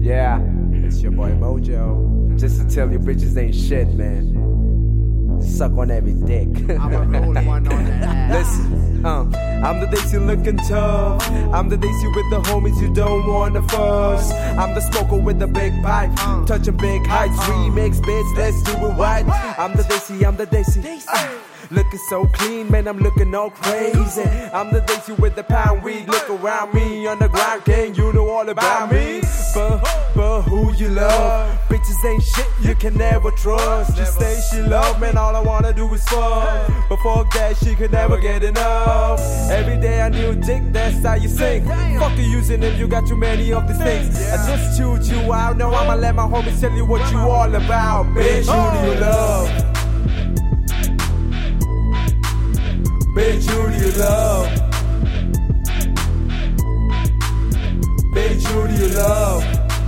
Yeah, it's your boy Mojo. Just to tell you bitches ain't shit, man. Suck on every dick. I'ma roll one on that ass. Listen, I'm the Daisy looking tough. I'm the Daisy with the homies you don't wanna fuss. I'm the smoker with the big pipe, touching big heights. Remix, bitch, let's do it right. I'm the Daisy. Looking so clean, man, I'm looking all crazy. I'm the Daisy with the pound weed. Look around me on the ground, gang, you know all about me. But who you love? Bitches ain't shit you can never trust. Just say she love, man, all I wanna do is fuck. But fuck that, she could never get enough. Every day a new dick, that's how you sing. Fuck you using if you got too many of these things. I just chewed you out, now I'ma let my homies tell you what you all about. Bitch, who do you love? Bitch, who do you love? Bitch, who do you love?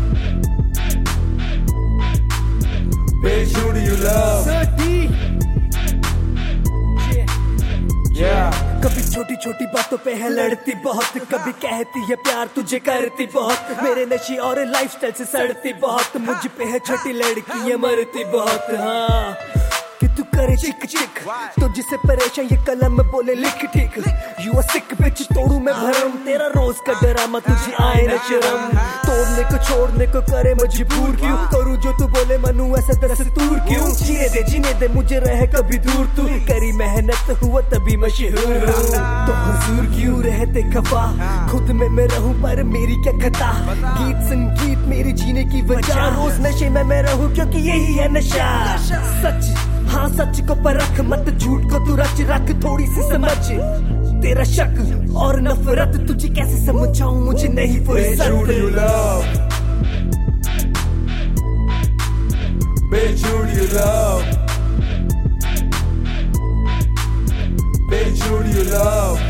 Bitch, who do you love? Yeah. कभी छोटी छोटी बातों पे है लड़ती बहुत, कभी कहती है प्यार तुझे करती बहुत, मेरे नशे और लाइफस्टाइल से सड़ती बहुत, मुझ पे है छोटी लड़की ये मरती बहुत। हाँ कि तू करे चिक चिक तो जिसे परेशान ये कलम में बोले लिख ठीक। यू आर सिक बिच तोड़ू मैं भरम, तेरा रोज का डरामा तुझे आए न शर्म। तोड़ने को छोड़ने को करे मजबूर क्यों करूँ जो तू बोले मनू ऐसा दस्तूर क्यों। जीने दे मुझे रहे कभी दूर, तू करी मेहनत हुआ तभी मशहूर हूँ। तो हुजूर क्यों रहते खफा, खुद में मैं रहूं पर मेरी क्या खता। गीत संगीत मेरी जीने की वजह, रोज नशे में मैं रहूं क्योंकि यही है नशा। सच हाँ सच को परख मत, झूठ को तू रच रख थोड़ी सी समझ। तेरा शक और नफरत तुझे कैसे समझाऊं मुझे नहीं फुर्सत। Bitch, who do you love? Bitch, who do you love? Bitch, who do you love?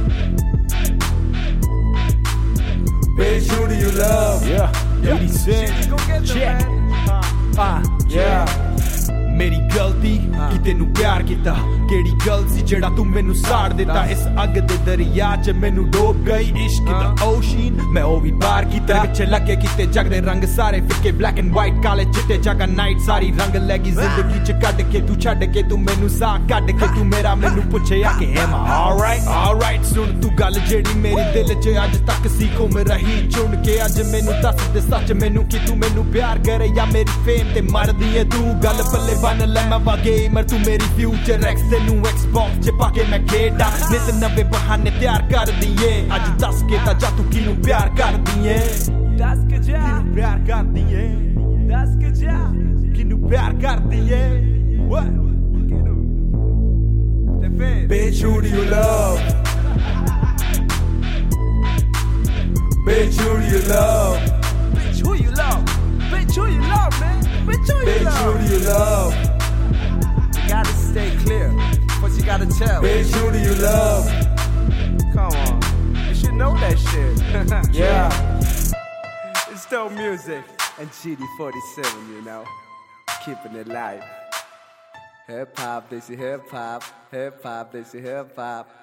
Bitch, who do you love? Yeah, 80 Cent, check. Yeah. मेरी गलती कि तेनू प्यार किता, केड़ी गल सी जेड़ा तू मैनू साड़ दिता। इस अग दे दरिया च मैनू डोब गई इश्क दा ओशीन, मैं ओ भी पार कीता। पिछे लगे किते जग दे रंग सारे फिक्के, ब्लैक एंड व्हाइट काले चिट्टे जगा नाइट सारी रंग लगी जिंदगी च कड के तू छड़ के तू मैनू सा कड के तू मेरा मैनू पुछे आ के एम ऑलराइट। सुन तू गल जेड़ी मेरी दिल च अज तक सी घुम रही चुन के, अज मैनू दस दे सच मैनू कि तू मैनू प्यार करे या मेरी फेम ते मरदी है तू। गल पल्ले बन ले मैं वा गेमर, तू मेरी फ्यूचर एक्स तेनू एक्सबॉक्स च पाके मैं खेडा। नित नवे बहाने तैयार कर दिए, अज दस के ता जा तू किनू प्यार कर दिए। दस के जा किनू प्यार कर दिए, दस के जा किनू प्यार कर दिए। Bitch, who do you love? Bitch, who do you love? Bitch, who you love? Bitch, who you love, man? Bitch, who you Bitch, love? who do you love? You gotta stay clear. What you gotta tell? Bitch, who do you love? Come on. You should know that shit. Yeah. It's dope music. And GD47, you know. Keeping it live. Hip hop, they say hip hop, they say hip hop.